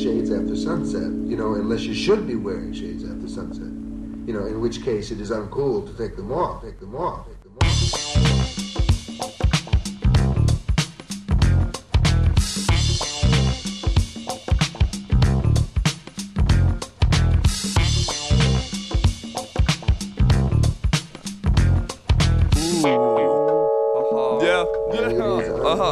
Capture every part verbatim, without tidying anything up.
shades after sunset, you know, unless you should be wearing shades after sunset. You know, in which case it is uncool to take them off, take them off, take them off. Aha,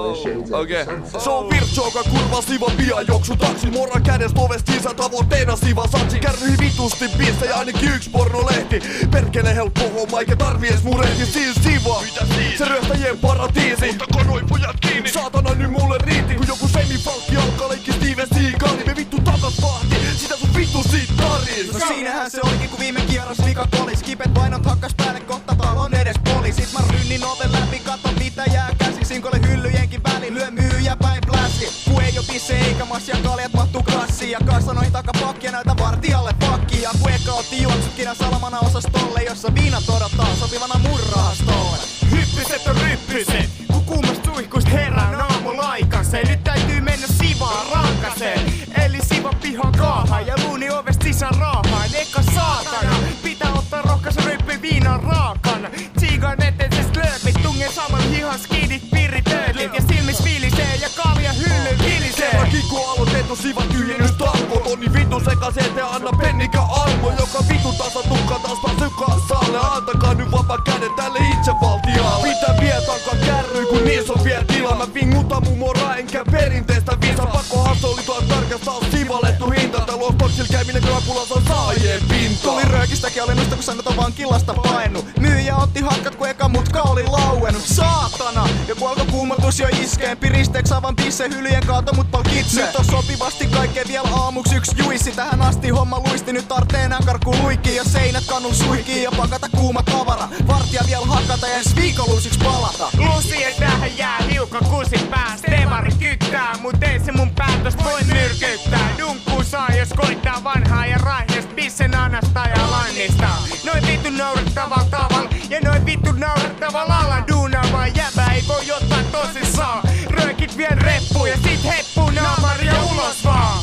okei. Okay. Se on virtsu, joka kurvaa siva pian juoksu taksi. Moran kädestä ovestiinsa tavoitteena siva satsi. Kärryi vitusti biissejä, ainakin yks pornolehti. Perkele helppo homma, eikä tarvii ees murehti. Siis siva, mitä siis? Se ryöstäjien paratiisi. Ottako noin pojat kiinni? Saatana nyt mulle riitti. Kun joku semifalkki alkaa leikki Steven Seagal, me vittu takas vahti. Sitä sun vittu siitä taris. No siinähän se olikin, kun viime kierros likat olis. Kipet painot hakkas päälle, kohta talon edes poli. Sit mä rynnin oven läpi, katon mitä jää käsi. Sinkolle hyllyjenkin väliin, lyö myyjä päin pläski. Ku ei oo pisse eikä massia, kaljat mahtuu klassiin. Ja kassanoihin takapakkia, näytä vartijalle pakkia. Ku eka otti juoksutkinä salamana osastolle, jossa viinat odottaa sopivana murrahastolle. Hyppyset on ryppyset, ku kuumast suihkust herään aamulaikaseen. Nyt täytyy mennä sivaan rankaseen. Eli siva pihan kaahaan ja luuni ovest sisään raahaan. Eka saatana, pitää ottaa rohkaisen ryppy viinan raakana. Tsiigaan eteen se slööpit, tungen saman hihan skidit, pirritöölit. Ja silmis fiilisee ja kalja hylly vilisee. Kerrankin ku aloitettu siva tyhjennys talkot on niin vittu sekaseen te anna pennikä armo. Joka vittu tasa tukka taas vaan sykaassaalle. Antakaa nyt vapaa käden tälle itsevaltiaalle. Pitää vie tankaa kärryy kun niis on vielä tila. Mä vingutan mun moraa enkä perinteistä viisa. Pakko hassolitua tarkastaa sivalettu hinta. Tää luostoksil käyminen krapulas on saajien pinta. Tuli röökistäkin alennusta kun sanot on vankilasta painu. Myyjä otti hakkat kun eka mutka oli lauennut. Saatana! Joku alkoi kuumotus jo iskeen. Piristeeks avan pisse hyljen kaato mut palkitse. Nyt on sopivasti kaikkea vielä aamuks yks juissi. Tähän asti homma luisti nyt tartee enää karkku luikkii. Ja seinät kannun suihkii ja pakata kuuma tavara. Vartija vielä hakata ja ens viikonluusiksi palata. Lusien tähän jää hiukan kusin pääs. Tevari kyttää, mut ei se mun päätös voi myrkyttää. Dunkkuu saa jos koittaa vanhaa ja raihneest pissen anasta ja lannista. Noin vittu naurettavalla tavalla ja noin vittu naurettavalla alalla duunaavaa jäbää ei voi ottaa tosissaan. Röökit vien reppuun ja sit heppuu naamari ja ulos vaan.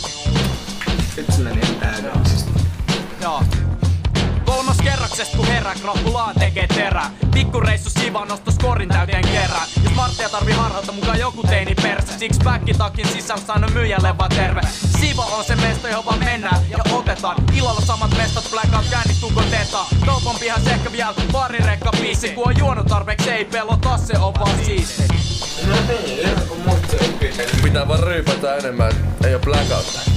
Yksilöinen täydellisesti. Joo. Kolmas kerroksesta kun herra krapulaa tekee terää. Pikkureissu siva nostos korin täyteen kerään. Jos Marttia tarvii harhauta mukaan joku teini persä. Siksi backitakin sisään sano myyjälle vaan terve. Siva on se mesta johon vaan mennään ja otetaan. Illalla samat mestat blackout kännit tukon tetaa. Doupompihan se ehkä vielä parirekka biisi. Kun on juonut tarpeeksi ei pelota se on vaan siisti. No niin, ihan kun muut se pitää vaan ryypätä enemmän, ei oo blackoutta.